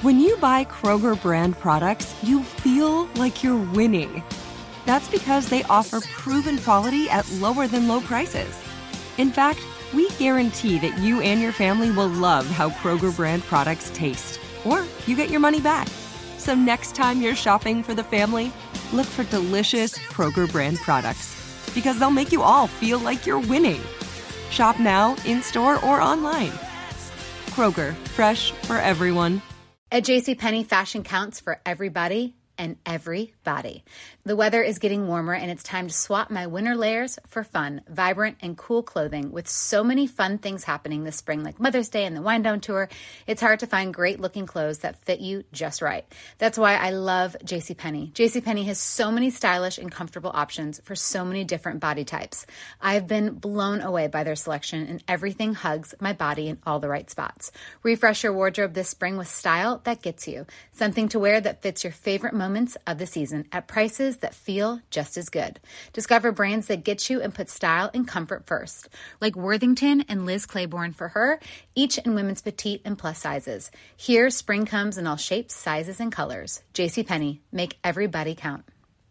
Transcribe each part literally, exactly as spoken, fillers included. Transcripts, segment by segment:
When you buy Kroger brand products, you feel like you're winning. That's because they offer proven quality at lower than low prices. In fact, we guarantee that you and your family will love how Kroger brand products taste, or you get your money back. So next time you're shopping for the family, look for delicious Kroger brand products, because they'll make you all feel like you're winning. Shop now, in-store, or online. Kroger, fresh for everyone. At JCPenney, fashion counts for everybody and everybody. The weather is getting warmer, and it's time to swap my winter layers for fun, vibrant, and cool clothing. With so many fun things happening this spring, like Mother's Day and the Wind Down Tour, it's hard to find great-looking clothes that fit you just right. That's why I love JCPenney. JCPenney has so many stylish and comfortable options for so many different body types. I've been blown away by their selection, and everything hugs my body in all the right spots. Refresh your wardrobe this spring with style that gets you. Something to wear that fits your favorite moments of the season at prices that feel just as good. Discover brands that get you and put style and comfort first, like Worthington and Liz Claiborne for her, each in women's petite and plus sizes. Here, spring comes in all shapes, sizes, and colors. JCPenney, make everybody count.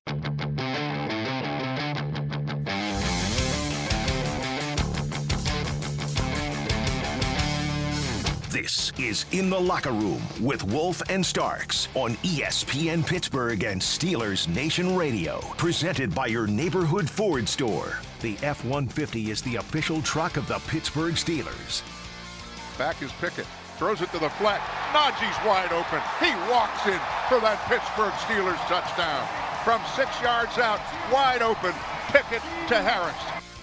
This is In the Locker Room with Wolf and Starks on E S P N Pittsburgh and Steelers Nation Radio. Presented by your neighborhood Ford store. The F one fifty is the official truck of the Pittsburgh Steelers. Back is Pickett. Throws it to the flat. Najee's wide open. He walks in for that Pittsburgh Steelers touchdown. From six yards out, wide open. Pickett to Harris.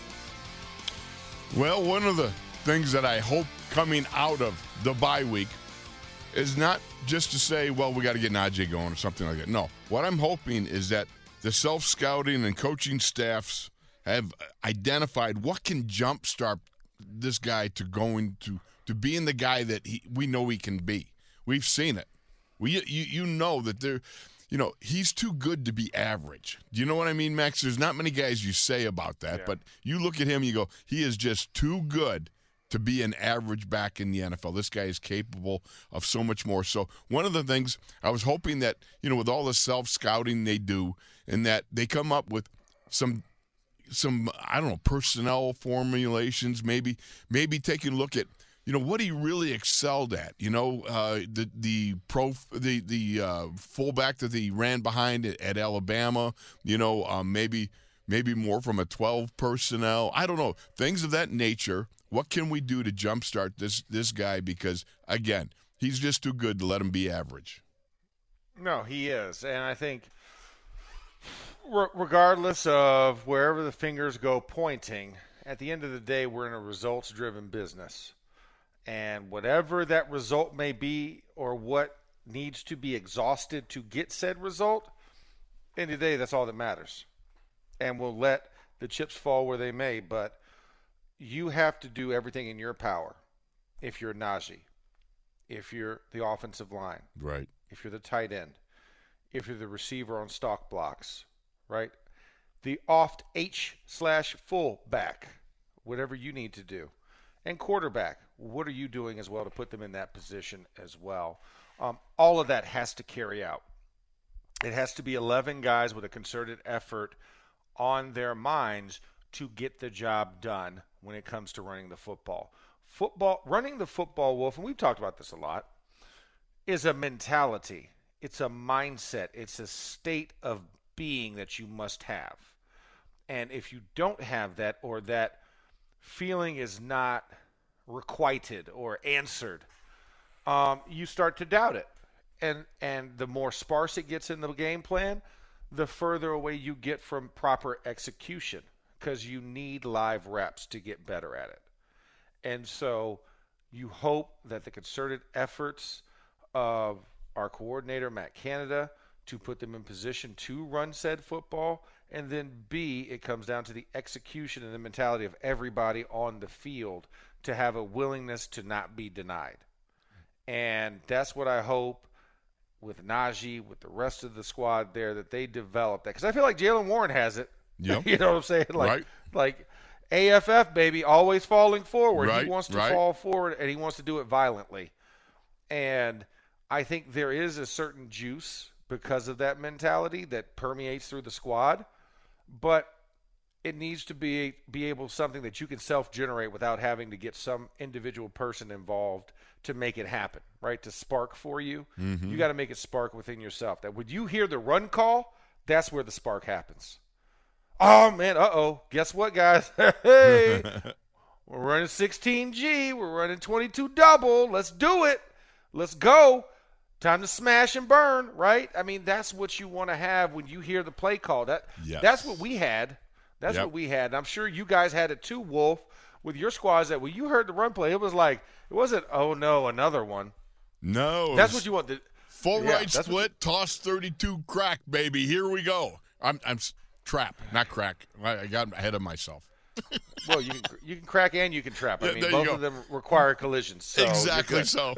Well, one of the things that I hope coming out of the bye week is not just to say, well, we got to get Najee going or something like that. No, what I'm hoping is that the self-scouting and coaching staffs have identified what can jumpstart this guy to going to to being the guy that he, we know he can be. We've seen it. We you you know that there, you know, he's too good to be average. Do you know what I mean, Max? There's not many guys you say about that, yeah. But you look at him, you go, he is just too good to be an average back in the N F L. This guy is capable of so much more. So one of the things I was hoping that, you know, with all the self-scouting they do, and that they come up with some, some I don't know, personnel formulations, maybe maybe taking a look at, you know, what he really excelled at. You know, uh, the the pro the the uh, fullback that he ran behind at, at Alabama. You know, um, maybe maybe more from a twelve personnel. I don't know, things of that nature. What can we do to jumpstart this this guy? Because, again, he's just too good to let him be average. No, he is. And I think regardless of wherever the fingers go pointing, at the end of the day, we're in a results-driven business. And whatever that result may be or what needs to be exhausted to get said result, at the end of the day, that's all that matters. And we'll let the chips fall where they may, but you have to do everything in your power if you're Najee, if you're the offensive line, right? If you're the tight end, if you're the receiver on stock blocks, right? The oft H slash full back, whatever you need to do. And quarterback, what are you doing as well to put them in that position as well? Um, all of that has to carry out. It has to be eleven guys with a concerted effort on their minds to get the job done when it comes to running the football. Football, running the football, Wolf, and we've talked about this a lot, is a mentality. It's a mindset. It's a state of being that you must have. And if you don't have that, or that feeling is not requited or answered, um, you start to doubt it. And and the more sparse it gets in the game plan, the further away you get from proper execution, because you need live reps to get better at it. And so you hope that the concerted efforts of our coordinator, Matt Canada, to put them in position to run said football, and then B, it comes down to the execution and the mentality of everybody on the field to have a willingness to not be denied. And that's what I hope with Najee, with the rest of the squad there, that they develop that. Because I feel like Jaylen Warren has it. Yep. You know what I'm saying? Like, right. like A F F, baby, always falling forward. Right, he wants to right. fall forward, and he wants to do it violently. And I think there is a certain juice because of that mentality that permeates through the squad, but it needs to be be able something that you can self-generate without having to get some individual person involved to make it happen, right? To spark for you. Mm-hmm. You got to make it spark within yourself. That when you hear the run call, that's where the spark happens. Oh, man, uh-oh. Guess what, guys? Hey, we're running sixteen G. We're running twenty-two double. Let's do it. Let's go. Time to smash and burn, right? I mean, that's what you want to have when you hear the play call. That yes. That's what we had. That's yep. what we had. And I'm sure you guys had it too, Wolf, with your squads, that when you heard the run play, it was like, it wasn't, oh, no, another one. No. That's what you want. To, full yeah, right split, you, toss thirty-two, crack, baby. Here we go. I'm I'm trap, not crack. I, I got ahead of myself. Well, you can you can crack and you can trap. I mean, yeah, both of them require collisions. So exactly so.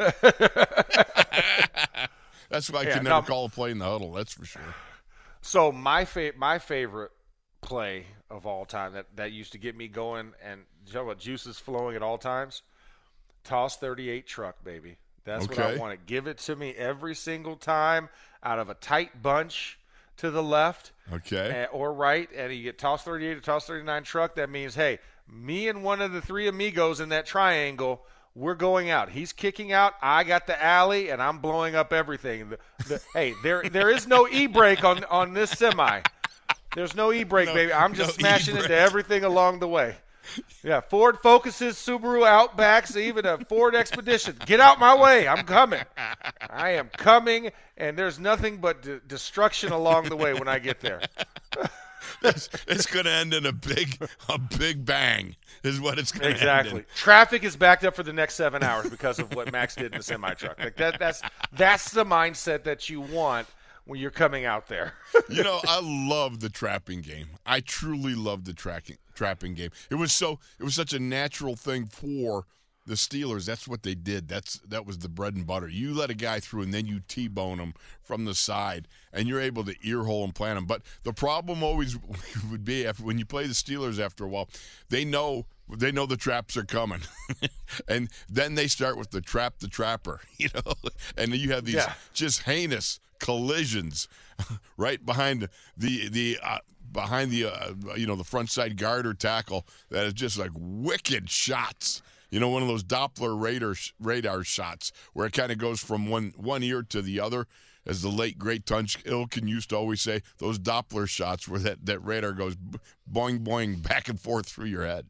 That's why I yeah, can never no, call a play in the huddle. That's for sure. So my fa- my favorite play of all time that, that used to get me going and you know what, juices flowing at all times. Toss thirty-eight truck, baby. That's okay. What I want to give it to me every single time out of a tight bunch to the left. Okay. Uh, or right, and you get toss thirty-eight or toss thirty-nine truck. That means, hey, me and one of the three amigos in that triangle, we're going out. He's kicking out. I got the alley, and I'm blowing up everything. The, the, hey, there there is no e-brake on, on this semi. There's no e-brake, no, baby. I'm just no smashing e-brake. Into everything along the way. Yeah, Ford Focuses, Subaru Outbacks, even a Ford Expedition. Get out my way. I'm coming. I am coming, and there's nothing but de- destruction along the way when I get there. it's it's going to end in a big a big bang is what it's going to exactly. end in. Traffic is backed up for the next seven hours because of what Max did in the semi-truck. Like that, that's that's the mindset that you want when you're coming out there. You know, I love the trapping game. I truly love the tracking trapping game. It was so it was such a natural thing for the Steelers. That's what they did. That's that was the bread and butter. You let a guy through and then you T-bone him from the side and you're able to ear hole and plant him. But the problem always would be after, when you play the Steelers after a while, they know they know the traps are coming. And then they start with the trap the trapper, you know. And you have these yeah. just heinous collisions right behind the the uh, behind the uh, you know the front side guard or tackle that is just like wicked shots. You know, one of those Doppler radar radar shots where it kind of goes from one one ear to the other, as the late great Tunch Ilkin used to always say. Those Doppler shots where that, that radar goes boing boing back and forth through your head.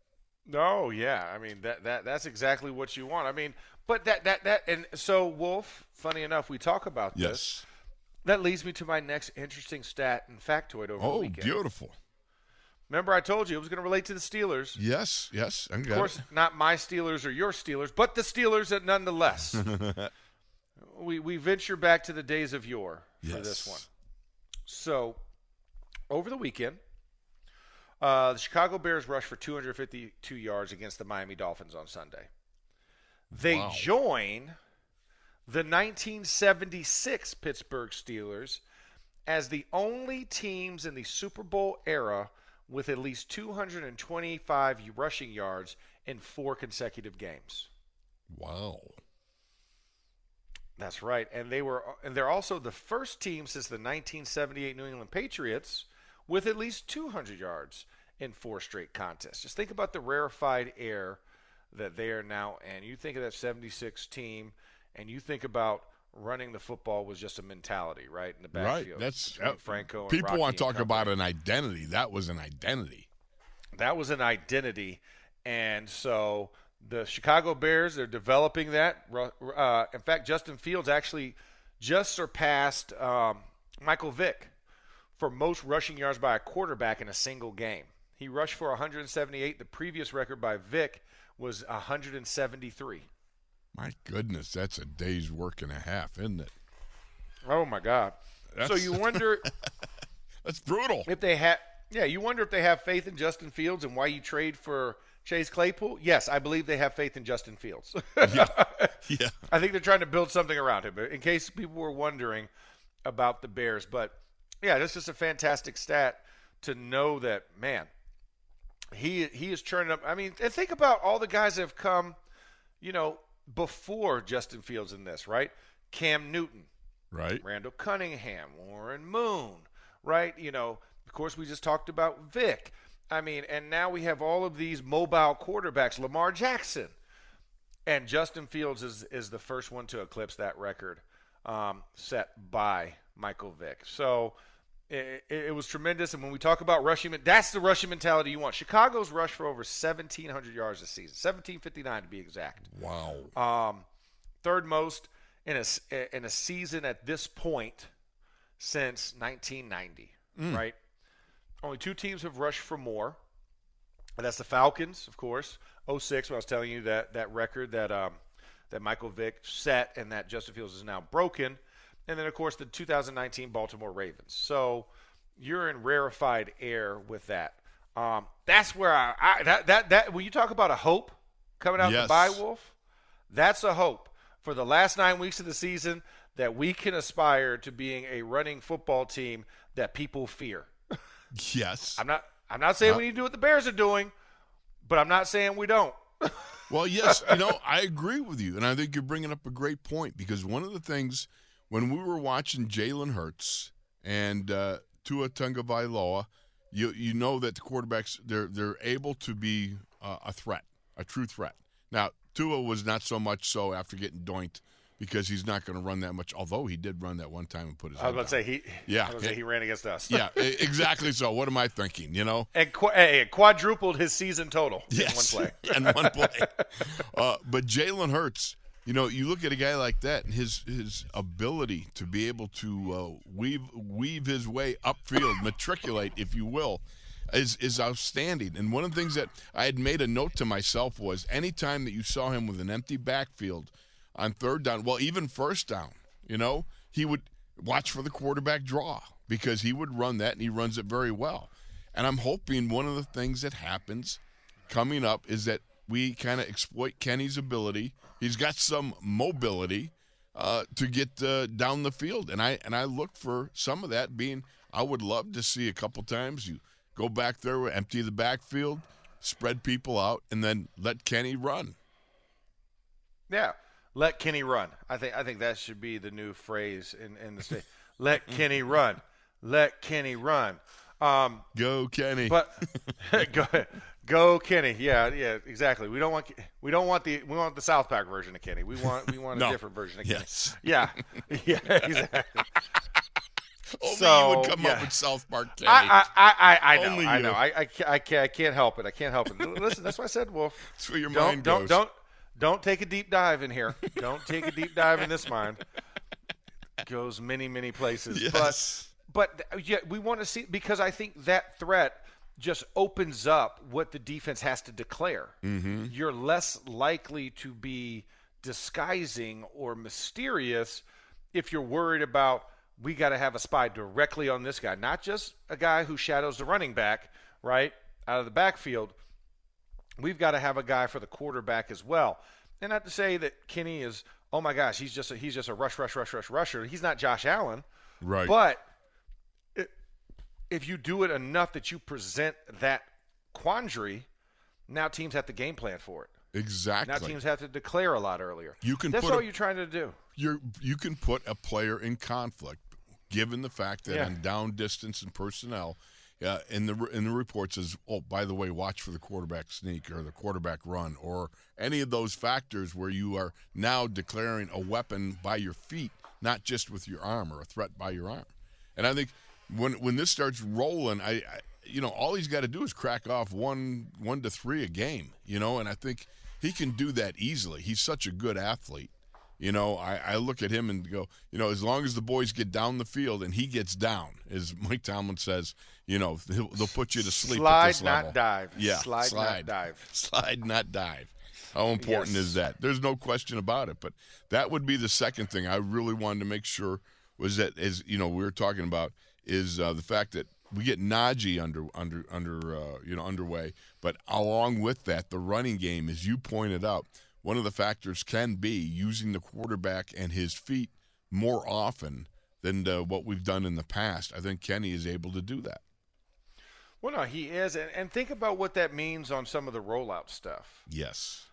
Oh yeah, I mean that that that's exactly what you want. I mean, but that that that and so Wolf. Funny enough, we talk about this. Yes. That leads me to my next interesting stat and factoid over oh, the weekend. Oh, beautiful. Remember I told you it was going to relate to the Steelers. Yes, yes. I got of course, it. Not my Steelers or your Steelers, but the Steelers nonetheless. we we venture back to the days of yore for yes. this one. So, over the weekend, uh, the Chicago Bears rushed for two hundred fifty-two yards against the Miami Dolphins on Sunday. They wow. join the nineteen seventy-six Pittsburgh Steelers as the only teams in the Super Bowl era with at least two hundred twenty-five rushing yards in four consecutive games. Wow. That's right. And they were and they're also the first team since the nineteen seventy-eight New England Patriots with at least two hundred yards in four straight contests. Just think about the rarefied air that they are now in. You think of that seventy-six team, and you think about running the football was just a mentality, right, in the backfield. Right. That's uh, Franco. And people Rocky want to talk company. about an identity. That was an identity. That was an identity, and so the Chicago Bears, they're developing that. Uh, in fact, Justin Fields actually just surpassed um, Michael Vick for most rushing yards by a quarterback in a single game. He rushed for one hundred seventy-eight. The previous record by Vick was one hundred seventy-three. My goodness, that's a day's work and a half, isn't it? Oh, my God. That's, so you wonder – that's brutal. If they have – yeah, you wonder if they have faith in Justin Fields and why you trade for Chase Claypool. Yes, I believe they have faith in Justin Fields. yeah. yeah. I think they're trying to build something around him, in case people were wondering about the Bears. But, yeah, this is a fantastic stat to know that, man, he he is churning up. I mean, and think about all the guys that have come, you know, before Justin Fields in this, right? Cam Newton, Right. Randall Cunningham, Warren Moon, right? You know, of course, we just talked about Vic. I mean, and now we have all of these mobile quarterbacks, Lamar Jackson. And Justin Fields is, is the first one to eclipse that record um, set by Michael Vick. So it, it was tremendous. And when we talk about rushing, that's the rushing mentality you want. Chicago's rushed for over seventeen hundred yards this season, seventeen fifty-nine to be exact. Wow. Um, third most in a, in a season at this point since nineteen ninety, mm. right? Only two teams have rushed for more, and that's the Falcons, of course. oh six, when I was telling you that that record that um, that Michael Vick set and that Justin Fields is now broken. And then, of course, the two thousand nineteen Baltimore Ravens. So you're in rarefied air with that. Um, that's where I, I that, that that when you talk about a hope coming out yes. the bye, Wolf, that's a hope for the last nine weeks of the season that we can aspire to being a running football team that people fear. Yes. I'm not I'm not saying uh, we need to do what the Bears are doing, but I'm not saying we don't. Well, yes, you know, I agree with you, and I think you're bringing up a great point because one of the things when we were watching Jalen Hurts and uh, Tua Tagovailoa, you you know that the quarterbacks they're they're able to be uh, a threat, a true threat. Now, Tua was not so much so after getting doinked because he's not going to run that much, although he did run that one time and put his I was head about to down. say, he, yeah, I was about to say he ran against us. Yeah, exactly so. What am I thinking, you know? And qu- hey, quadrupled his season total yes. in one play. and one play. Uh, but Jalen Hurts, you know, you look at a guy like that and his his ability to be able to uh, weave weave his way upfield, matriculate, if you will, is is outstanding. And one of the things that I had made a note to myself was anytime that you saw him with an empty backfield on third down, well, even first down, you know, he would watch for the quarterback draw because he would run that, and he runs it very well. And I'm hoping one of the things that happens coming up is that we kind of exploit Kenny's ability. He's got some mobility uh, to get uh, down the field, and I and I look for some of that being. I would love to see a couple times you go back there, empty the backfield, spread people out, and then let Kenny run. Yeah, let Kenny run. I think I think that should be the new phrase in, in the state. Let Kenny run. Let Kenny run. Um, go Kenny. But go go Kenny. Yeah, yeah, exactly. We don't want we don't want the we want the South Park version of Kenny. We want we want no. a different version of Kenny. Yes. Yeah. Yeah, exactly. Only so, you would come yeah. up with South Park Kenny. I I I, I know. Only I you. know. I I can't, I can't I can't help it. I can't help it. Listen, that's what I said, Wolf. That's where your don't, mind don't, goes. Don't don't take a deep dive in here. Don't take a deep dive in this mind. It goes many many places. Yes. But but yeah, we want to see because I think that threat just opens up what the defense has to declare. Mm-hmm. You're less likely to be disguising or mysterious if you're worried about we got to have a spy directly on this guy, not just a guy who shadows the running back, right, out of the backfield. We've got to have a guy for the quarterback as well. And not to say that Kenny is, oh my gosh, he's just a, he's just a rush, rush, rush, rush, rusher. He's not Josh Allen. Right. But it, if you do it enough that you present that quandary, now teams have to game plan for it. Exactly. Now teams have to declare a lot earlier. You can That's put all a, you're trying to do. You're you can put a player in conflict, given the fact that Yeah. on down distance and personnel, uh, in the in the report says, oh, by the way, watch for the quarterback sneak or the quarterback run or any of those factors where you are now declaring a weapon by your feet, not just with your arm or a threat by your arm. And I think when when this starts rolling, I, I you know all he's got to do is crack off one one to three a game, you know, and I think he can do that easily. He's such a good athlete. You know, I, I look at him and go, you know, as long as the boys get down the field and he gets down, as Mike Tomlin says, you know, they'll, they'll put you to sleep Slide, at this level. not dive. Yeah, Slide, slide, not dive. Slide, not dive. How important Yes. is that? There's no question about it. But that would be the second thing I really wanted to make sure was that, as you know, we were talking about, is uh, the fact that we get Najee under under under uh, you know underway, but along with that, the running game, as you pointed out. One of the factors can be using the quarterback and his feet more often than uh, what we've done in the past. I think Kenny is able to do that. Well, no, he is. And, and think about what that means on some of the rollout stuff. Yes.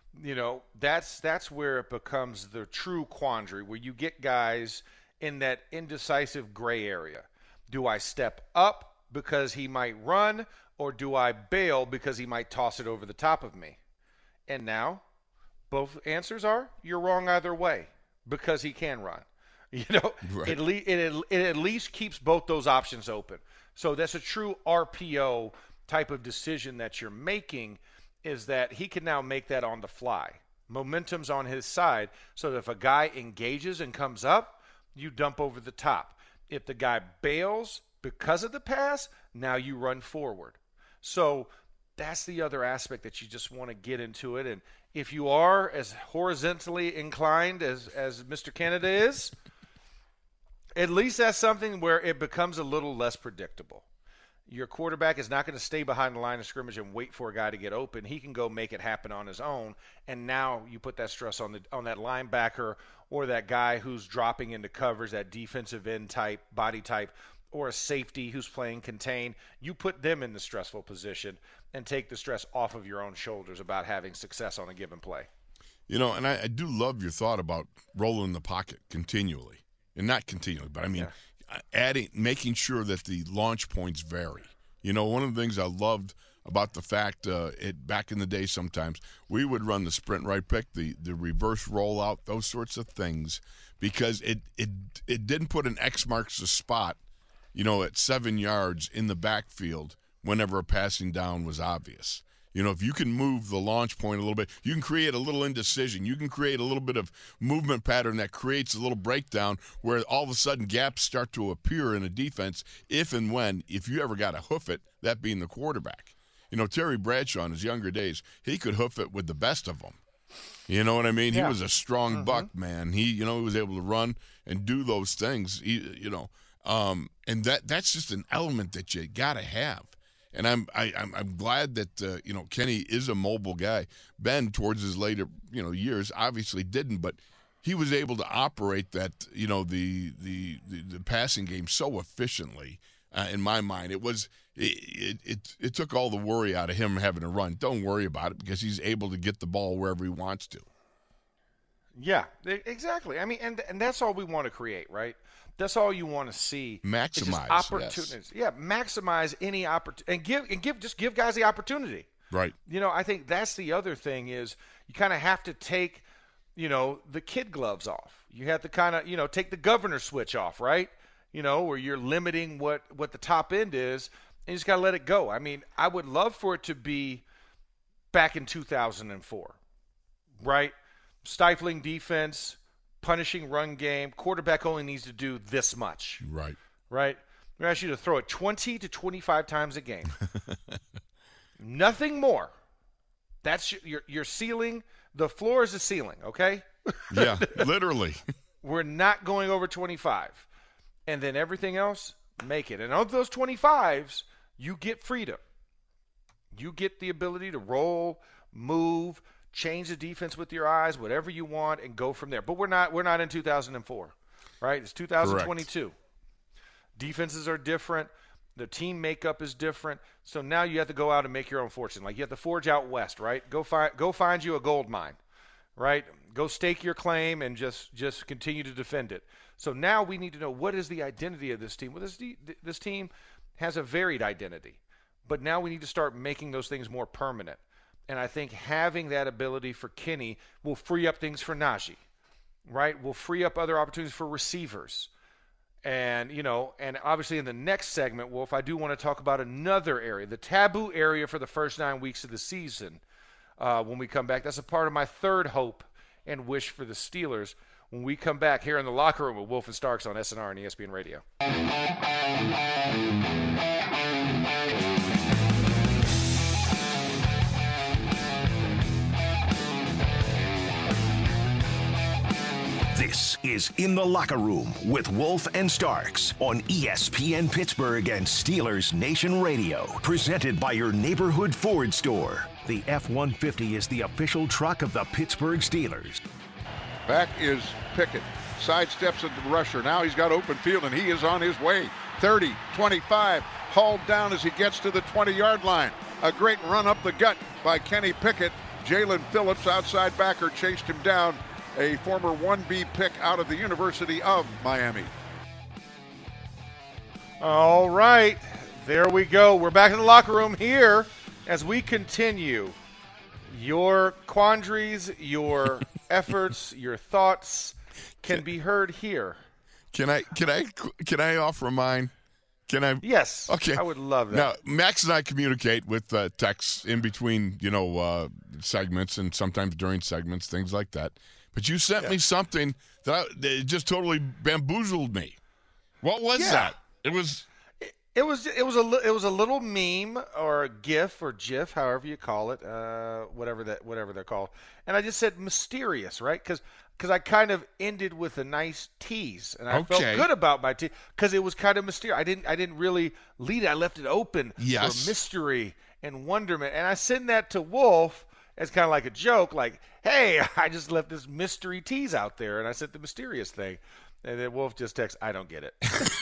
you know, that's that's where it becomes the true quandary, where you get guys in that indecisive gray area. Do I step up because he might run, or do I bail because he might toss it over the top of me? And now, both answers are you're wrong either way, because he can run. You know, right. it, le- it, it at least keeps both those options open. So that's a true R P O type of decision that you're making, is that he can now make that on the fly. Momentum's on his side, so that if a guy engages and comes up, you dump over the top. If the guy bails because of the pass, now you run forward. So that's the other aspect that you just want to get into it. And if you are as horizontally inclined as, as Mister Canada is, at least that's something where it becomes a little less predictable. Your quarterback is not going to stay behind the line of scrimmage and wait for a guy to get open. He can go make it happen on his own, and now you put that stress on the on that linebacker or that guy who's dropping into covers, that defensive end type, body type, or a safety who's playing contain. You put them in the stressful position and take the stress off of your own shoulders about having success on a given play. You know, and I, I do love your thought about rolling the pocket continually. And not continually, but I mean yeah. adding, making sure that the launch points vary. You know, one of the things I loved about the fact uh, it back in the day sometimes, we would run the sprint right pick, the, the reverse rollout, those sorts of things, because it, it, it didn't put an X marks the spot, you know, at seven yards in the backfield whenever a passing down was obvious. You know, if you can move the launch point a little bit, you can create a little indecision. You can create a little bit of movement pattern that creates a little breakdown where all of a sudden gaps start to appear in a defense if and when, if you ever got to hoof it, that being the quarterback. You know, Terry Bradshaw in his younger days, he could hoof it with the best of them. You know what I mean? Yeah. He was a strong mm-hmm. buck, man. He, you know, he was able to run and do those things, he, you know. Um, and that that's just an element that you got to have. And I'm I, I'm I'm glad that uh, you know, Kenny is a mobile guy. Ben, towards his later you know years, obviously didn't, but he was able to operate that you know the the the, the passing game so efficiently. Uh, in my mind, it was it, it it took all the worry out of him having to run. Don't worry about it, because he's able to get the ball wherever he wants to. Yeah, exactly. I mean, and and that's all we want to create, right? That's all you want to see. Maximize opportunities. Yes. Yeah, maximize any opportunity and give and give just give guys the opportunity. Right. You know, I think that's the other thing is you kind of have to take, you know, the kid gloves off. You have to kind of, you know, take the governor switch off, right? You know, where you're limiting what what the top end is, and you just got to let it go. I mean, I would love for it to be back in two thousand four, right? Stifling defense, punishing run game. Quarterback only needs to do this much. Right. Right? I'm going to ask you to throw it twenty to twenty-five times a game. Nothing more. That's your, your your ceiling. The floor is the ceiling, okay? Yeah, literally. We're not going over twenty-five. And then everything else, make it. And of those twenty-fives, you get freedom. You get the ability to roll, move, change the defense with your eyes, whatever you want, and go from there. But we're not we're not in two thousand four, right? It's two thousand twenty-two. Correct. Defenses are different. The team makeup is different. So now you have to go out and make your own fortune. Like you have to forge out west, right? Go find go find you a gold mine, right? Go stake your claim and just just continue to defend it. So now we need to know, what is the identity of this team? Well, this this team has a varied identity, but now we need to start making those things more permanent. And I think having that ability for Kenny will free up things for Najee, right? Will free up other opportunities for receivers. And, you know, and obviously in the next segment, Wolf, I do want to talk about another area, the taboo area for the first nine weeks of the season. Uh, when we come back, that's a part of my third hope and wish for the Steelers. When we come back here in the locker room with Wolf and Starks on S N R and E S P N Radio. This is In the Locker Room with Wolf and Starks on E S P N Pittsburgh and Steelers Nation Radio. Presented by your neighborhood Ford store. The F one fifty is the official truck of the Pittsburgh Steelers. Back is Pickett. Sidesteps at the rusher. Now he's got open field, and he is on his way. thirty, twenty-five, hauled down as he gets to the twenty-yard line. A great run up the gut by Kenny Pickett Jalen Phillips, outside backer, chased him down, a former one B pick out of the University of Miami. All right, there we go. We're back in the locker room here as we continue. Your quandaries, your efforts, your thoughts can be heard here. Can I can I can I offer mine? Can I? Yes. Okay. I would love that. Now, Max and I communicate with uh, texts in between, you know, uh, segments and sometimes during segments, things like that. But you sent yeah. me something that, I, that just totally bamboozled me. What was yeah. that? It was. It, it was. It was a. It was a little meme or a GIF or GIF, however you call it, uh, whatever that, whatever they're called. And I just said mysterious, right? Because. Because I kind of ended with a nice tease, and I okay. felt good about my tease because it was kind of mysterious. I didn't, I didn't really lead it. I left it open yes. for mystery and wonderment, and I sent that to Wolf as kind of like a joke, like, "Hey, I just left this mystery tease out there," and I sent the mysterious thing, and then Wolf just texts, "I don't get it."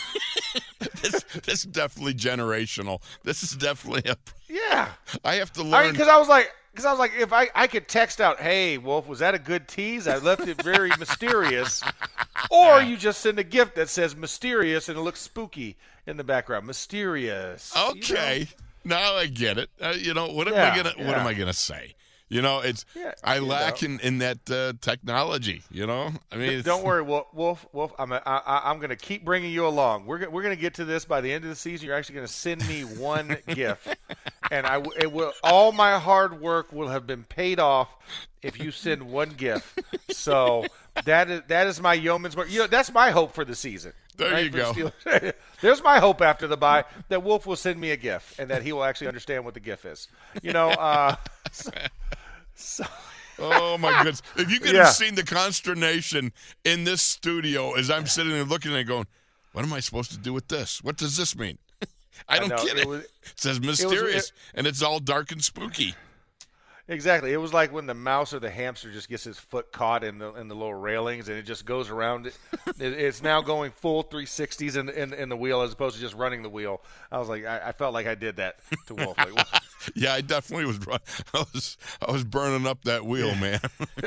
this, this is definitely generational. This is definitely a yeah. I have to learn. I mean, because I was like. Because I was like, if I, I could text out, hey, Wolf, was that a good tease? I left it very mysterious. Or you just send a gift that says mysterious and it looks spooky in the background. Mysterious. Okay. You know? Now I get it. Uh, you know, what am yeah, I gonna yeah. what am I gonna say? You know, it's yeah, I lack know. in, in that uh, technology. You know, I mean, don't worry, Wolf. Wolf, Wolf I'm a, I, I'm going to keep bringing you along. We're we're going to get to this by the end of the season. You're actually going to send me one gift, and I it will all my hard work will have been paid off if you send one gift. So that is that is my yeoman's work. You know, that's my hope for the season. There right, you go. Steelers. There's my hope after the bye that Wolf will send me a gift and that he will actually understand what the gift is. You know. Uh, so, so. Oh my goodness! If you could yeah. have seen the consternation in this studio as I'm sitting there looking at it, going, "What am I supposed to do with this? What does this mean?" I don't I know, get it. It, was, it says mysterious, it was, it, and it's all dark and spooky. Exactly. It was like when the mouse or the hamster just gets his foot caught in the in the little railings and it just goes around it. it it's now going full three sixties in, in in the wheel as opposed to just running the wheel. I was like, I, I felt like I did that to Wolf. Like, yeah, I definitely was. I was I was burning up that wheel, man.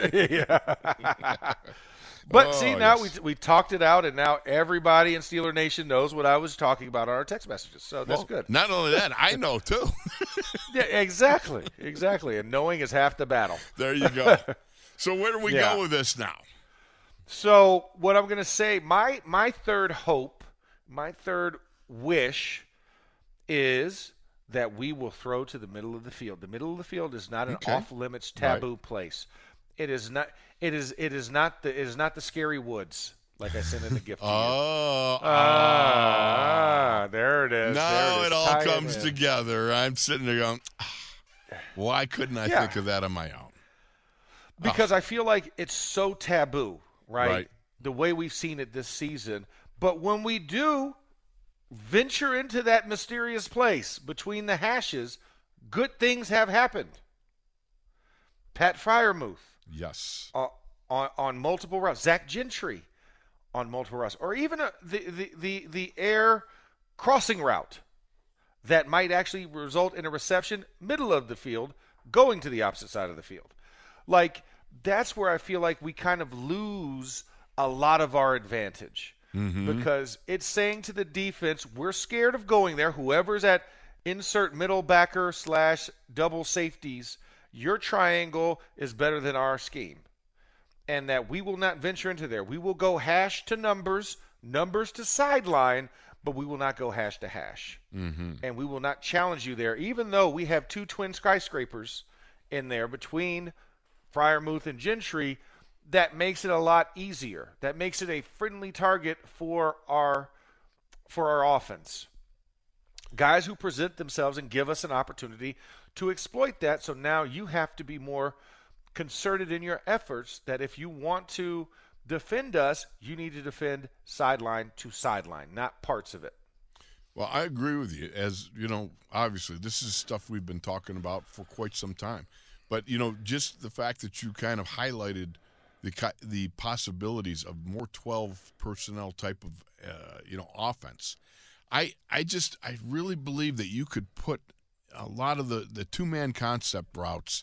yeah. But oh, see, now yes. we we talked it out, and now everybody in Steeler Nation knows what I was talking about on our text messages. So that's well, good. Not only that, I know too. yeah, exactly, exactly. And knowing is half the battle. There you go. So where do we yeah. go with this now? So what I'm going to say, my my third hope, my third wish, is that we will throw to the middle of the field. The middle of the field is not an okay. off limits taboo right. place. It is not. It is. It is not the. It is not the scary woods. Like I sent in the gift. Oh, to you. Ah, ah, there it is. Now there it, is. it all Tie comes it together. I'm sitting there going, why couldn't I yeah. think of that on my own? Because oh. I feel like it's so taboo, right? right? The way we've seen it this season. But when we do venture into that mysterious place between the hashes, good things have happened. Pat Freiermuth. Yes. Uh, on on multiple routes. Zach Gentry on multiple routes. Or even a, the, the, the, the air crossing route that might actually result in a reception middle of the field going to the opposite side of the field. Like, that's where I feel like we kind of lose a lot of our advantage. Mm-hmm. Because it's saying to the defense, we're scared of going there. Whoever's at insert middle backer slash double safeties, your triangle is better than our scheme. And that we will not venture into there. We will go hash to numbers, numbers to sideline, but we will not go hash to hash. Mm-hmm. And we will not challenge you there, even though we have two twin skyscrapers in there between Freiermuth and Gentry. That makes it a lot easier. That makes it a friendly target for our for our offense. Guys who present themselves and give us an opportunity to exploit that. So now you have to be more concerted in your efforts that if you want to defend us, you need to defend sideline to sideline, not parts of it. Well, I agree with you. As you know, obviously, this is stuff we've been talking about for quite some time. But, you know, just the fact that you kind of highlighted the the possibilities of more twelve personnel type of, uh, you know, offense. I I just, I really believe that you could put a lot of the, the two-man concept routes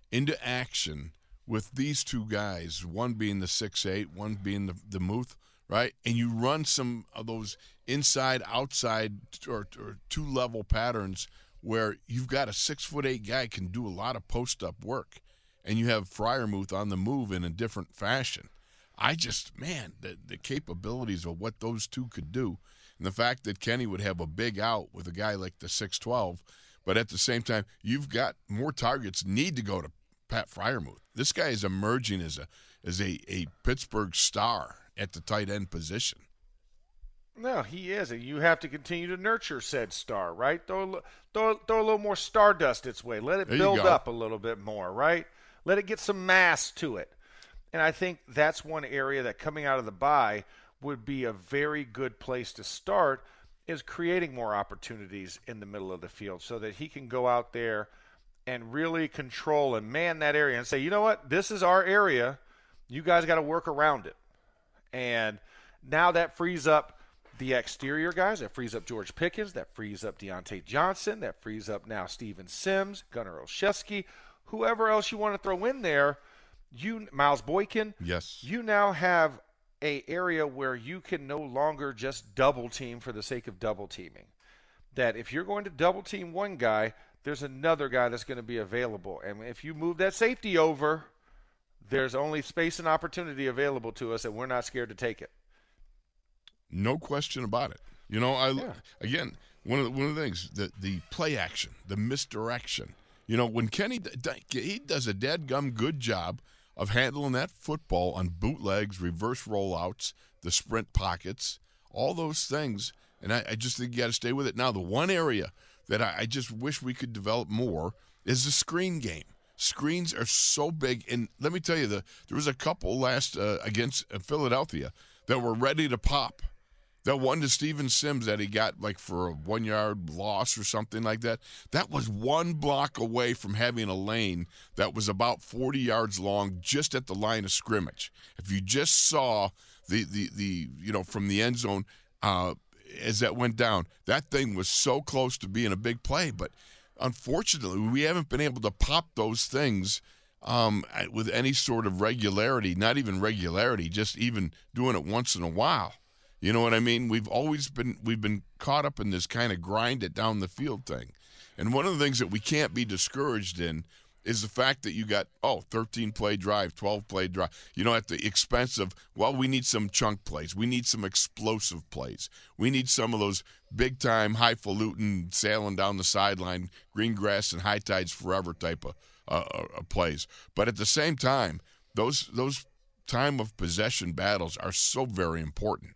into action with these two guys, one being the six eight, one being the, the Muth, right? And you run some of those inside, outside, or, or two-level patterns where you've got a six foot eight guy can do a lot of post-up work, and you have Freiermuth on the move in a different fashion. I just, man, the, the capabilities of what those two could do, and the fact that Kenny would have a big out with a guy like the six twelve, but at the same time, you've got more targets need to go to Pat Freiermuth. This guy is emerging as a as a, a Pittsburgh star at the tight end position. No, he is. And you have to continue to nurture said star, right? Throw a, throw, throw a little more stardust its way. Let it There build up a little bit more, right? Let it get some mass to it. And I think that's one area that coming out of the bye would be a very good place to start, is creating more opportunities in the middle of the field so that he can go out there and really control and man that area and say, you know what, this is our area. You guys got to work around it. And now that frees up the exterior guys. That frees up George Pickens. That frees up Deontay Johnson. That frees up now Steven Sims, Gunnar Olszewski, whoever else you want to throw in there. You, Miles Boykin. Yes. You now have a area where you can no longer just double team for the sake of double teaming. That if you're going to double team one guy, there's another guy that's going to be available. And if you move that safety over, there's only space and opportunity available to us, and we're not scared to take it. No question about it. You know, I Yeah. again, one of the, one of the things, the, the play action, the misdirection. You know, when Kenny, he does a dadgum good job of handling that football on bootlegs, reverse rollouts, the sprint pockets, all those things. And I, I just think you got to stay with it. Now, the one area that I, I just wish we could develop more is the screen game. Screens are so big. And let me tell you, the, there was a couple last uh, against Philadelphia that were ready to pop. That one to Steven Sims that he got like for a one-yard loss or something like that, that was one block away from having a lane that was about forty yards long just at the line of scrimmage. If you just saw the, the, the you know, from the end zone uh, as that went down, that thing was so close to being a big play. But unfortunately, we haven't been able to pop those things um, with any sort of regularity, not even regularity, just even doing it once in a while. You know what I mean? We've always been we've been caught up in this kind of grind it down the field thing. And one of the things that we can't be discouraged in is the fact that you got, oh, thirteen-play drive, twelve-play drive, you know, at the expense of, well, we need some chunk plays. We need some explosive plays. We need some of those big-time, highfalutin, sailing down the sideline, green grass and high tides forever type of uh, uh, plays. But at the same time, those those time of possession battles are so very important.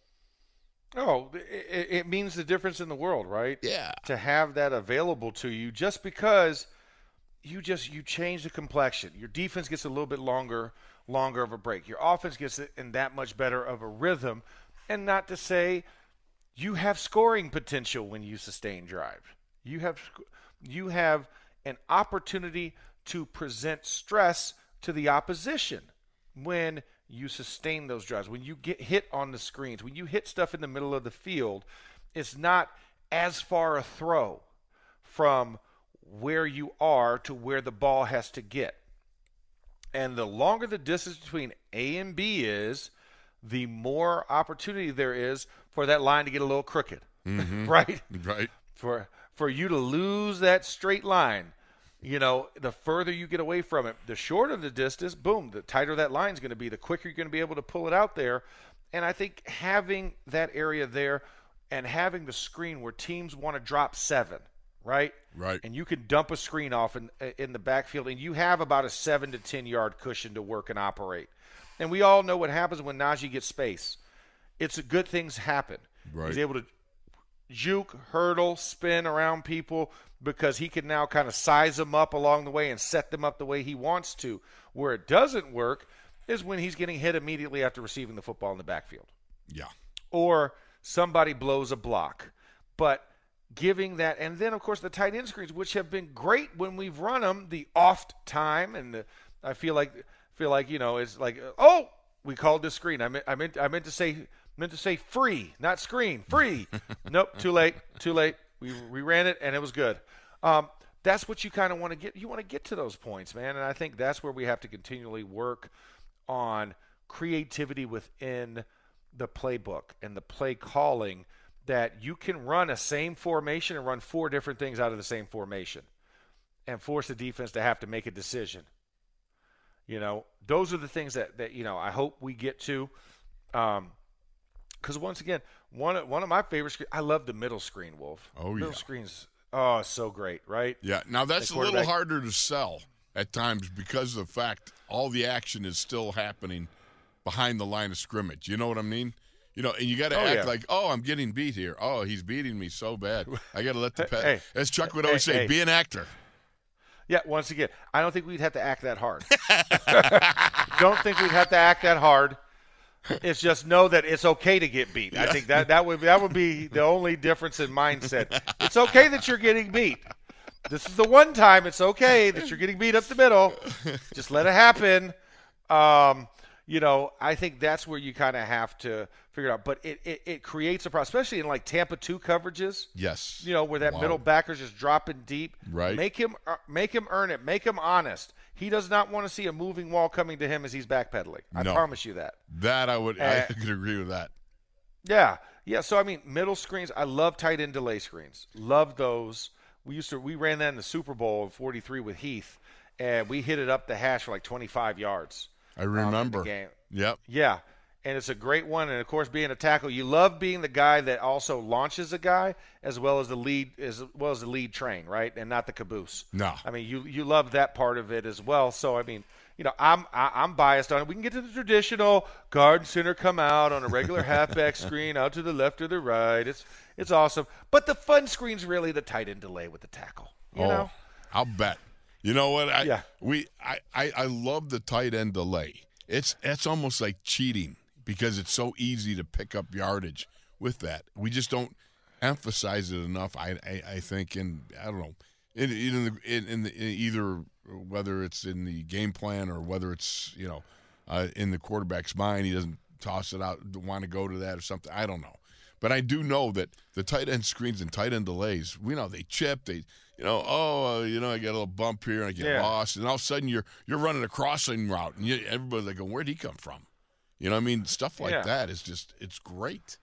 Oh, it, it means the difference in the world, right? Yeah. To have that available to you just because you just you change the complexion. Your defense gets a little bit longer, longer of a break. Your offense gets in that much better of a rhythm. And not to say you have scoring potential when you sustain drive. You have you have an opportunity to present stress to the opposition when you sustain those drives. When you get hit on the screens, when you hit stuff in the middle of the field, it's not as far a throw from where you are to where the ball has to get. And the longer the distance between A and B is, the more opportunity there is for that line to get a little crooked, mm-hmm. right? Right. For for you to lose that straight line. You know, the further you get away from it, the shorter the distance, boom, the tighter that line is going to be, the quicker you're going to be able to pull it out there. And I think having that area there and having the screen where teams want to drop seven, right? Right. And you can dump a screen off in, in the backfield, and you have about a seven to ten-yard cushion to work and operate. And we all know what happens when Najee gets space. It's a good things happen. Right. He's able to juke, hurdle, spin around people because he can now kind of size them up along the way and set them up the way he wants to. Where it doesn't work is when he's getting hit immediately after receiving the football in the backfield. Yeah. Or somebody blows a block. But giving that, and then, of course, the tight end screens, which have been great when we've run them, the oft time, and the, I feel like, feel like you know, it's like, oh, we called this screen. I meant, I meant, I meant to say, meant to say free, not screen, free. Nope, too late, too late. We we ran it, and it was good. Um, that's what you kind of want to get. You want to get to those points, man. And I think that's where we have to continually work on creativity within the playbook and the play calling, that you can run a same formation and run four different things out of the same formation and force the defense to have to make a decision. You know, those are the things that, that you know, I hope we get to. Um, because once again, one of, one of my favorite screens, I love the middle screen, Wolf. Oh, middle yeah. screens, oh, so great, right? Yeah. Now, that's The a little quarterback- harder to sell at times because of the fact all the action is still happening behind the line of scrimmage. You know what I mean? You know, and you got to Oh, act yeah. like, oh, I'm getting beat here. Oh, he's beating me so bad. I got to let the pet. Hey. As Chuck would always Hey, say, hey. be an actor. Yeah, once again, I don't think we'd have to act that hard. Don't think we'd have to act that hard. It's just know that it's okay to get beat. I think that, that would that would be the only difference in mindset. It's okay that you're getting beat. This is the one time it's okay that you're getting beat up the middle. Just let it happen. Um, you know, I think that's where you kind of have to figure it out. But it, it, it creates a problem, especially in like Tampa two coverages. Yes. You know, where that Wow. middle backer's just dropping deep. Right. Make him uh, make him earn it. Make him honest. He does not want to see a moving wall coming to him as he's backpedaling. I No. promise you that. That I would, I Uh, could agree with that. Yeah. Yeah. So, I mean, middle screens, I love tight end delay screens. Love those. We used to, we ran that in the Super Bowl in forty-three with Heath, and we hit it up the hash for like twenty-five yards. I um, in the remember. game. Yep. Yeah. And it's a great one. And, of course, being a tackle, you love being the guy that also launches a guy as well as the lead as well as the lead train, right? And not the caboose. No. I mean, you you love that part of it as well. So, I mean, you know, I'm I, I'm biased on it. We can get to the traditional guard and center come out on a regular halfback screen out to the left or the right. It's it's awesome. But the fun screen's really the tight end delay with the tackle. You oh, know? I'll bet. You know what? I, Yeah. We I, I, I love the tight end delay. It's it's almost like cheating because it's so easy to pick up yardage with that. We just don't emphasize it enough. I I, I think, and I don't know, in in, the, in, in, the, in either whether it's in the game plan or whether it's you know uh, in the quarterback's mind, he doesn't toss it out, want to go to that or something. I don't know. But I do know that the tight end screens and tight end delays, we know they chip, they, you know, oh, uh, you know, I get a little bump here and I get Yeah. lost, and all of a sudden you're you're running a crossing route, and you, everybody's like, where'd he come from? You know what I mean? Stuff like Yeah. that is just, it's great.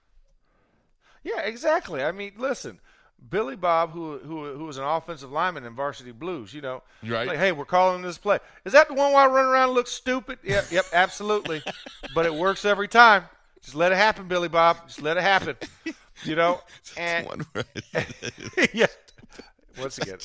Yeah, exactly. I mean, listen, Billy Bob, who who who was an offensive lineman in Varsity Blues, you know, Right. like, hey, we're calling this play. Is that the one where I run around and look stupid? Yep, yep, absolutely. But it works every time. Just let it happen, Billy Bob. Just let it happen. You know, and One where- yeah. Once again,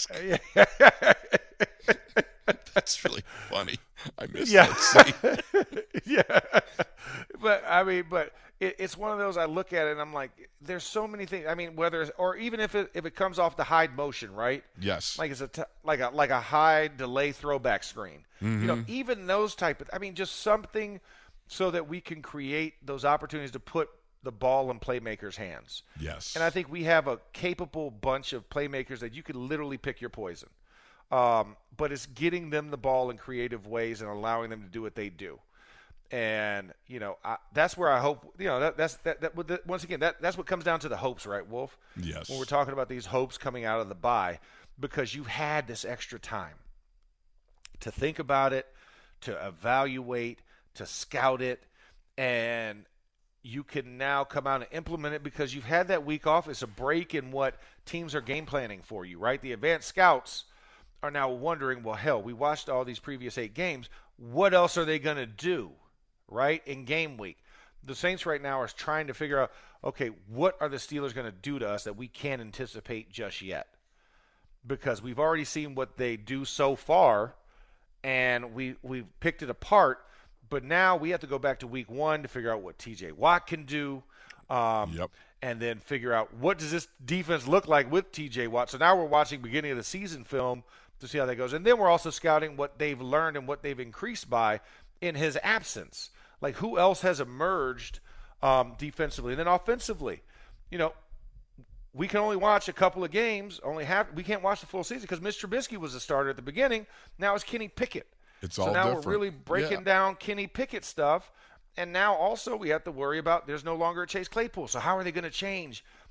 That's really funny. I missed Yeah. that scene. yeah. But I mean, but it, it's one of those. I look at it and I'm like, there's so many things. I mean, whether it's, or even if it if it comes off the hide motion, right? Yes. Like it's a t- like a like a high delay throwback screen. You know, Mm-hmm. even those type of. I mean, just something so that we can create those opportunities to put the ball in playmakers' hands. Yes. And I think we have a capable bunch of playmakers that you could literally pick your poison. Um, but it's getting them the ball in creative ways and allowing them to do what they do. And, you know, I, that's where I hope, you know, that, that's that, that, that once again, that, that's what comes down to the hopes, right, Wolf? Yes. When we're talking about these hopes coming out of the bye, because you've had this extra time to think about it, to evaluate, to scout it, and you can now come out and implement it because you've had that week off. It's a break in what teams are game planning for you, right? The advanced scouts are now wondering, well, hell, we watched all these previous eight games. What else are they going to do, right, in game week? The Saints right now are trying to figure out, okay, what are the Steelers going to do to us that we can't anticipate just yet? Because we've already seen what they do so far, and we, we've picked it apart. But now we have to go back to week one to figure out what T J Watt can do. Um, Yep. And then figure out what does this defense look like with T J Watt. So now we're watching beginning of the season film to see how that goes. And then we're also scouting what they've learned and what they've increased by in his absence. Like who else has emerged um, defensively? And then offensively, you know, we can only watch a couple of games. Only have we can't watch the full season because Mister Trubisky was the starter at the beginning. Now it's Kenny Pickett. It's so all now different. we're really breaking Yeah. down Kenny Pickett stuff. And now also we have to worry about there's no longer a Chase Claypool. So how are they going to change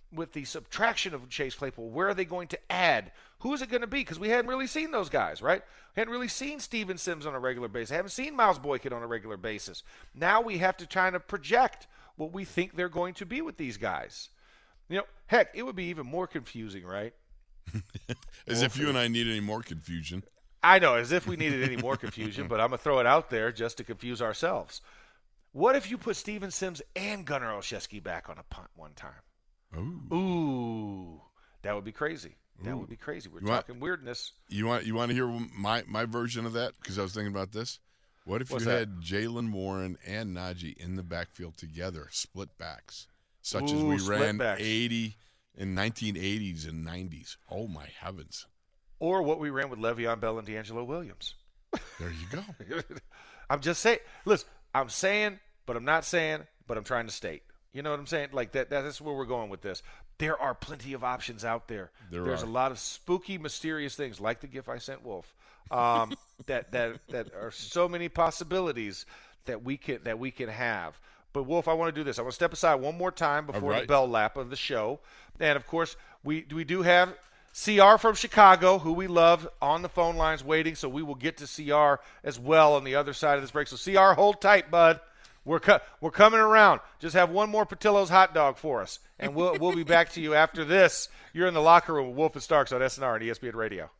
with the subtraction of Chase Claypool, where are they going to add? Who is it going to be? Because we hadn't really seen those guys, right? Hadn't really seen Steven Sims on a regular basis. Haven't seen Miles Boykin on a regular basis. Now we have to try to project what we think they're going to be with these guys. You know, heck, it would be even more confusing, right? As if you and I need any more confusion. I know, as if we needed any more confusion, but I'm going to throw it out there just to confuse ourselves. What if you put Steven Sims and Gunnar Olszewski back on a punt one time? Ooh. Ooh, that would be crazy. That Ooh. would be crazy. We're You talking want- weirdness. You want you want to hear my, my version of that? Because I was thinking about this. What if What's you that? had Jalen Warren and Najee in the backfield together, split backs, such as Ooh, we split ran backs. eighty in nineteen eighties and nineties? Oh, my heavens. Or what we ran with Le'Veon Bell and D'Angelo Williams. There you go. I'm just saying. Listen, I'm saying, but I'm not saying, but I'm trying to state. You know what I'm saying? Like that. That's where we're going with this. There are plenty of options out there. There There's are. a lot of spooky, mysterious things, like the GIF I sent Wolf. Um, that that that are so many possibilities that we can that we can have. But Wolf, I want to do this. I want to step aside one more time before right. the bell lap of the show. And of course, we we do have C R from Chicago, who we love, on the phone lines waiting. So we will get to C R as well on the other side of this break. So C R, hold tight, bud. We're co- we're coming around. Just have one more Patillo's hot dog for us, and we'll we'll be back to you after this. You're in the locker room with Wolf and Starks on S N R and E S P N Radio.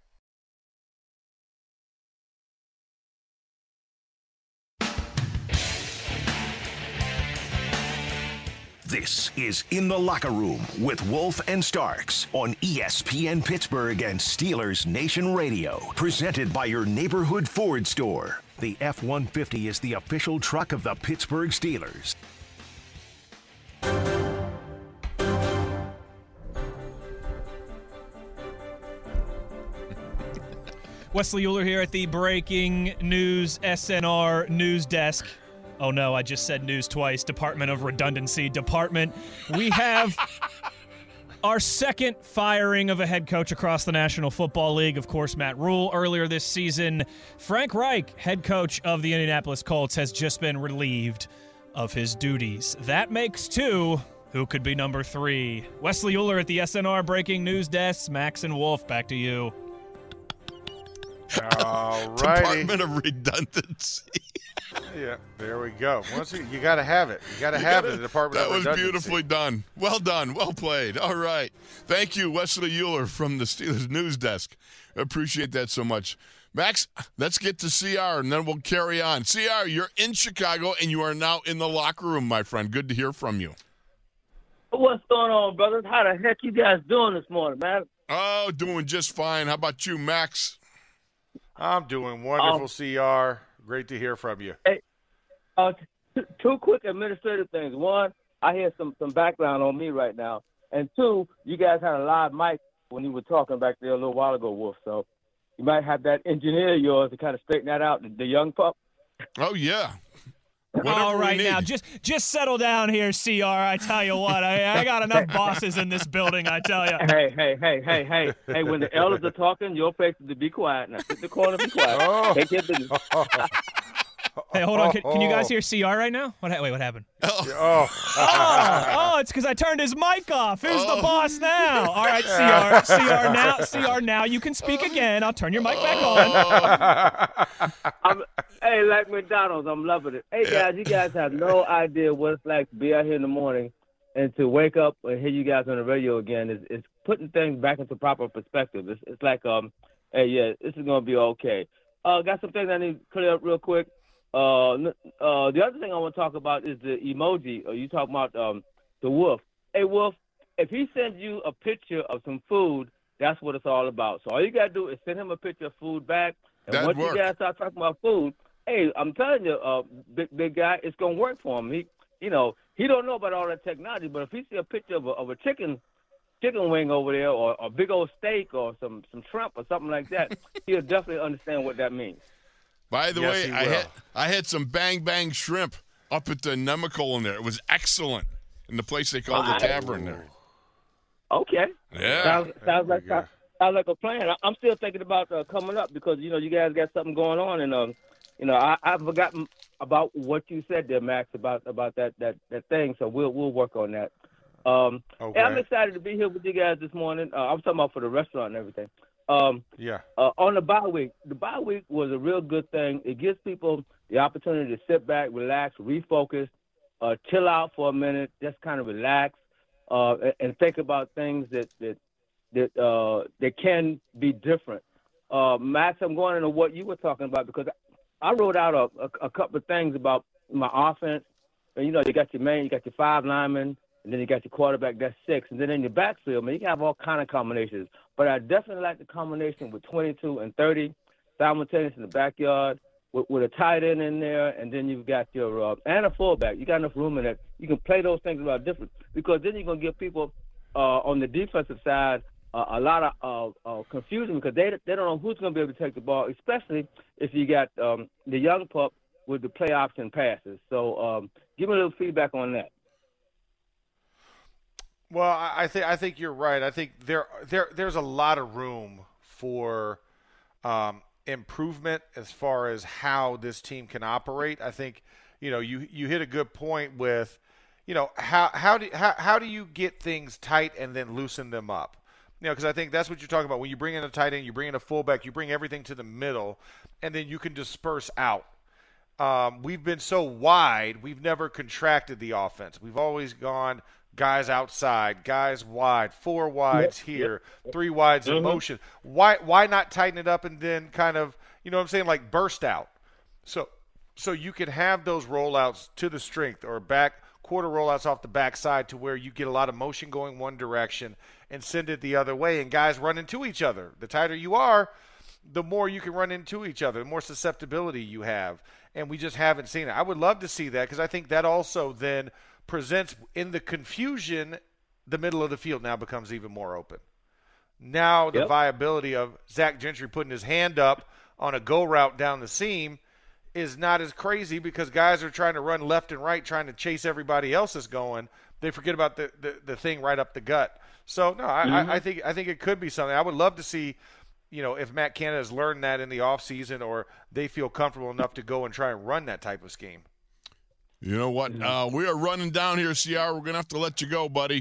This is In the Locker Room with Wolf and Starks on E S P N Pittsburgh and Steelers Nation Radio. Presented by your neighborhood Ford store. The F one fifty is the official truck of the Pittsburgh Steelers. Wesley Euler here at the Breaking News S N R News Desk. Oh no, I just said news twice. Department of Redundancy Department. We have our second firing of a head coach across the National Football League. Of course, Matt Rule earlier this season. Frank Reich, head coach of the Indianapolis Colts, has just been relieved of his duties. That makes two. Who could be number three? Wesley Euler at the S N R Breaking News Desk. Max and Wolf, back to you. All righty. Department of Redundancy. Yeah, there we go. Once you, you got to have it. You got to have gotta- it. The Department That of was Redundancy. beautifully done. Well done. Well played. All right. Thank you, Wesley Euler from the Steelers News Desk. Appreciate that so much. Max, let's get to C R, and then we'll carry on. C R, you're in Chicago, and you are now in the locker room, my friend. Good to hear from you. What's going on, brothers? How the heck you guys doing this morning, man? Oh, doing just fine. How about you, Max? I'm doing wonderful, Um, C R. Great to hear from you. Uh, t- two quick administrative things. One, I hear some, some background on me right now. And two, you guys had a live mic when you were talking back there a little while ago, Wolf. So you might have that engineer of yours to kind of straighten that out, the, the young pup. Oh, yeah. Whatever All we right, need. now, just just settle down here, C R. I tell you what, I, I got enough bosses in this building, I tell you. Hey, hey, hey, hey, hey. Hey, when the elders are talking, your place is to be quiet. Now, sit in the corner and be quiet. Oh. Take your business. Hey, hold on. Can, can you guys hear C R right now? What? ha- Wait, what happened? Oh, Oh, oh, it's because I turned his mic off. Who's the Oh. boss now? All right, C R, C R now, C R now. You can speak again. I'll turn your mic back on. I'm, hey, like McDonald's, I'm loving it. Hey, guys, you guys have no idea what it's like to be out here in the morning and to wake up and hear you guys on the radio again. It's, it's putting things back into proper perspective. It's, it's like, um, hey, yeah, this is going to be okay. Uh, got some things I need to clear up real quick. Uh, n- uh, the other thing I want to talk about is the emoji. Uh, you talking about um, the wolf. Hey, Wolf, if he sends you a picture of some food, that's what it's all about. So all you got to do is send him a picture of food back. And That'd once work. you guys start talking about food, hey, I'm telling you, uh, big big guy, it's gonna work for him. He, you know, he don't know about all that technology, but if he see a picture of a, of a chicken chicken wing over there, or a big old steak, or some some shrimp, or something like that, he'll definitely understand what that means. By the Yes, way, he I will. had I had some bang bang shrimp up at the Nemacolin in there. It was excellent in the place they call the Wow. tavern there. Okay. Yeah. Sounds, sounds like There you go. sounds like a plan. I- I'm still thinking about uh, coming up because you know you guys got something going on, and um, you know I, I've forgotten about what you said there, Max, about about that that that thing. So we'll we'll work on that. Um, Okay. and I'm excited to be here with you guys this morning. Uh, I'm talking about for the restaurant and everything. Um, Yeah. uh, on the bye week, the bye week was a real good thing. It gives people the opportunity to sit back, relax, refocus, uh, chill out for a minute, just kind of relax, uh, and, and think about things that that that uh, that can be different. Uh, Max, I'm going into what you were talking about because I wrote out a, a, a couple of things about my offense. And, you know, you got your man, you got your five linemen, and then you got your quarterback, that's six. And then in your backfield, man, you can have all kind of combinations. But I definitely like the combination with twenty-two and thirty simultaneous in the backyard with, with a tight end in there, and then you've got your uh, – and a fullback. You got enough room in there. You can play those things a lot different because then you're going to give people uh, on the defensive side uh, a lot of uh, uh, confusion because they they don't know who's going to be able to take the ball, especially if you got um, the young pup with the play option passes. So um, give me a little feedback on that. Well, I I think I think you're right. I think there there there's a lot of room for um, improvement as far as how this team can operate. I think you know you you hit a good point with you know how how do how, how do you get things tight and then loosen them up? You know, because I think that's what you're talking about. When you bring in a tight end, you bring in a fullback, you bring everything to the middle, and then you can disperse out. Um, we've been so wide, we've never contracted the offense. We've always gone guys outside, guys wide, four wides Yep, here, yep. three wides in Mhm. motion. Why why not tighten it up and then kind of, you know what I'm saying, like burst out? So so you can have those rollouts to the strength or back quarter rollouts off the backside to where you get a lot of motion going one direction and send it the other way, and guys run into each other. The tighter you are, the more you can run into each other, the more susceptibility you have. And we just haven't seen it. I would love to see that because I think that also then presents in the confusion, the middle of the field now becomes even more open. Now the Yep. viability of Zach Gentry putting his hand up on a go route down the seam is not as crazy because guys are trying to run left and right, trying to chase everybody else is going. They forget about the, the, the thing right up the gut. So, no, I, Mm-hmm. I, I think I think it could be something. I would love to see – you know, if Matt Canada has learned that in the offseason or they feel comfortable enough to go and try and run that type of scheme. You know what? Uh, we are running down here, C R. We're going to have to let you go, buddy.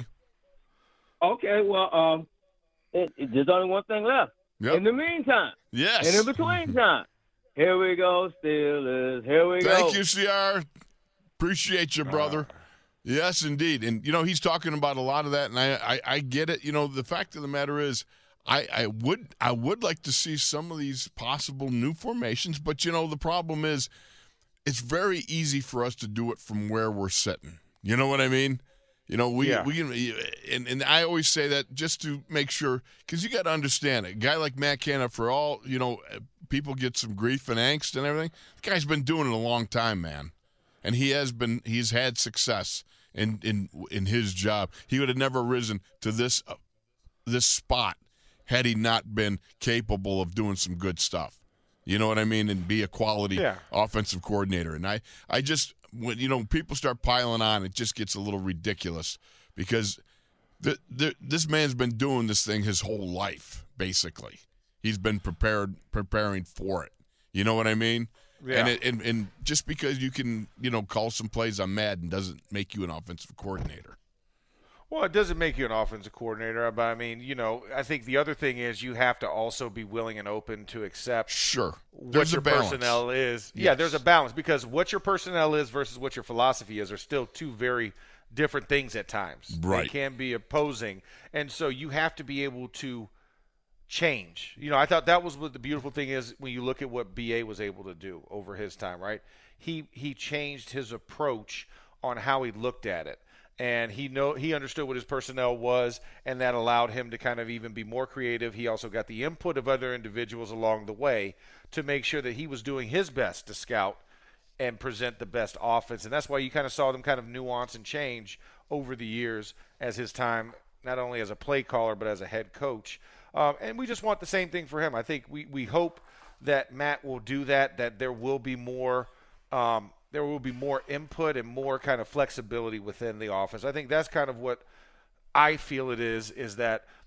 Okay, well, um, it, it, there's only one thing left. Yep. In the meantime, Yes. and in between time, here we go, Steelers. Here we go. Thank you, C R. Appreciate you, brother. Yes, indeed. And, you know, he's talking about a lot of that, and I, I, I get it. You know, the fact of the matter is, I, I would I would like to see some of these possible new formations, but, you know, the problem is it's very easy for us to do it from where we're sitting. You know what I mean? You know, we, Yeah. we can, and, and I always say that just to make sure, because you got to understand, a guy like Matt Canada, for all, you know, people get some grief and angst and everything, the guy's been doing it a long time, man. And he has been, he's had success in, in, in his job. He would have never risen to this, uh, this spot had he not been capable of doing some good stuff. You know what I mean? And be a quality Yeah. offensive coordinator. And I, I just, when, you know, people start piling on, it just gets a little ridiculous because the, the, this man's been doing this thing his whole life, basically. He's been prepared, preparing for it. You know what I mean? Yeah. And, it, and and just because you can, you know, call some plays on Madden doesn't make you an offensive coordinator. Well, it doesn't make you an offensive coordinator, but I mean, you know, I think the other thing is you have to also be willing and open to accept Sure. what There's your a balance. personnel is. Yeah, Yes. there's a balance because what your personnel is versus what your philosophy is are still two very different things at times. Right. They can be opposing. And so you have to be able to change. You know, I thought that was what the beautiful thing is when you look at what B A was able to do over his time, right? He he changed his approach on how he looked at it. And he know he understood what his personnel was, and that allowed him to kind of even be more creative. He also got the input of other individuals along the way to make sure that he was doing his best to scout and present the best offense. And that's why you kind of saw them kind of nuance and change over the years as his time, not only as a play caller, but as a head coach. Um, and we just want the same thing for him. I think we, we hope that Matt will do that, that there will be more um, – there will be more input and more kind of flexibility within the offense. I think that's kind of what I feel it is, is that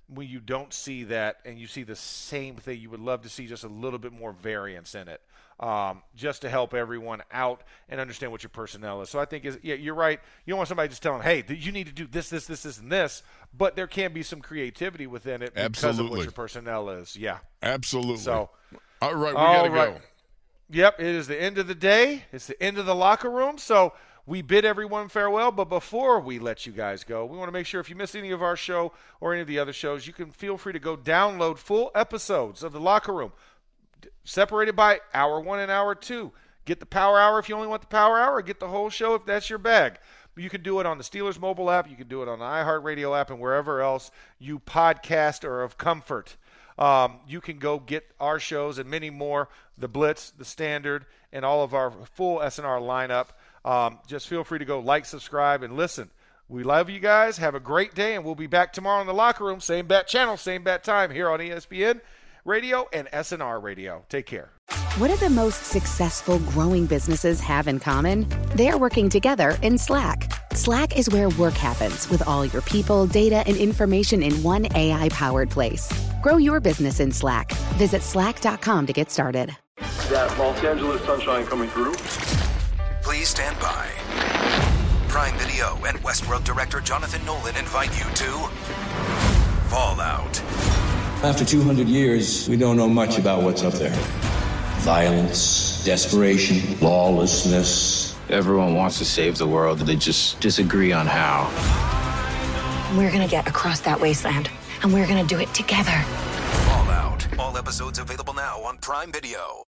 when you don't see that and you see the same thing. You would love to see just a little bit more variance in it, um, just to help everyone out and understand what your personnel is. So I think, is, yeah, you're right. You don't want somebody just telling, hey, you need to do this, this, this, this, and this, but there can be some creativity within it because Absolutely. of what your personnel is. Yeah. Absolutely. So, all right, we all got to right. go. Yep, it is the end of the day. It's the end of the locker room. So we bid everyone farewell. But before we let you guys go, we want to make sure if you miss any of our show or any of the other shows, you can feel free to go download full episodes of the locker room, separated by hour one and hour two. Get the power hour if you only want the power hour, or get the whole show if that's your bag. You can do it on the Steelers mobile app. You can do it on the iHeartRadio app and wherever else you podcast or of comfort. Um, you can go get our shows and many more, the Blitz, the Standard, and all of our full S N R lineup. Um, just feel free to go like, subscribe, and listen. We love you guys. Have a great day, and we'll be back tomorrow in the locker room. Same bat channel, same bat time here on E S P N Radio and S N R Radio. Take care. What do the most successful growing businesses have in common? They're working together in Slack. Slack is where work happens with all your people, data, and information in one A I-powered place. Grow your business in Slack. Visit slack dot com to get started. That Los Angeles sunshine coming through. Please stand by. Prime Video and Westworld director Jonathan Nolan invite you to Fallout. After two hundred years, we don't know much about what's up there. Violence, desperation, lawlessness. Everyone wants to save the world, they just disagree on how. We're gonna get across that wasteland, and we're gonna do it together. Fallout. All episodes available now on Prime Video.